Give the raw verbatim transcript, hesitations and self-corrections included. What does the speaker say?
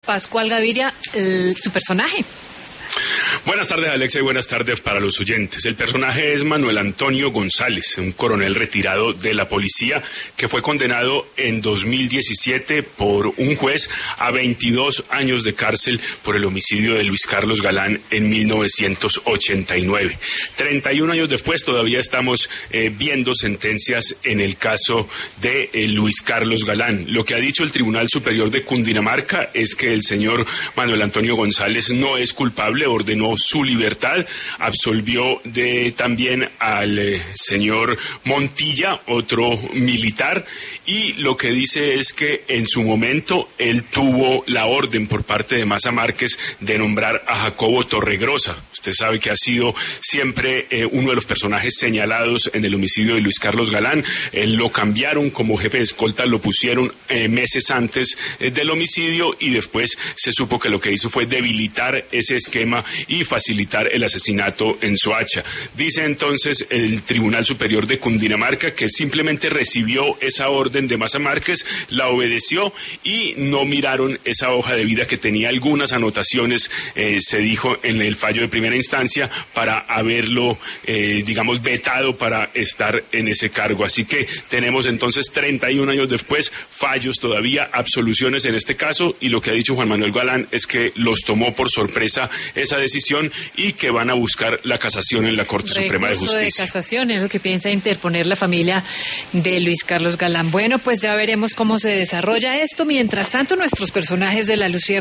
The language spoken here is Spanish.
Pascual Gaviria, el, su personaje. Buenas tardes, Alexa, y buenas tardes para los oyentes. El personaje es Manuel Antonio González, un coronel retirado de la policía que fue condenado en dos mil diecisiete por un juez a veintidós años de cárcel por el homicidio de Luis Carlos Galán en mil novecientos ochenta y nueve. treinta y un años después todavía estamos eh, viendo sentencias en el caso de eh, Luis Carlos Galán. Lo que ha dicho el Tribunal Superior de Cundinamarca es que el señor Manuel Antonio González no es culpable, ordenó su libertad, absolvió de también al eh, señor Montilla, otro militar, y lo que dice es que en su momento él tuvo la orden por parte de Maza Márquez de nombrar a Jacobo Torregrosa. Usted sabe que ha sido siempre eh, uno de los personajes señalados en el homicidio de Luis Carlos Galán. Él lo cambiaron como jefe de escolta, lo pusieron eh, meses antes eh, del homicidio, y después se supo que lo que hizo fue debilitar ese esquema y facilitar el asesinato en Soacha. Dice entonces el Tribunal Superior de Cundinamarca que simplemente recibió esa orden de Maza Márquez, la obedeció y no miraron esa hoja de vida que tenía algunas anotaciones, eh, se dijo en el fallo de primera instancia, para haberlo, eh, digamos, vetado para estar en ese cargo. Así que tenemos entonces treinta y un años después fallos todavía, absoluciones en este caso, y lo que ha dicho Juan Manuel Galán es que los tomó por sorpresa esa decisión y que van a buscar la casación en la Corte Recurso Suprema de Justicia. de casación es lo que piensa interponer la familia de Luis Carlos Galán. Bueno, pues ya veremos cómo se desarrolla esto. Mientras tanto, nuestros personajes de La Lucierna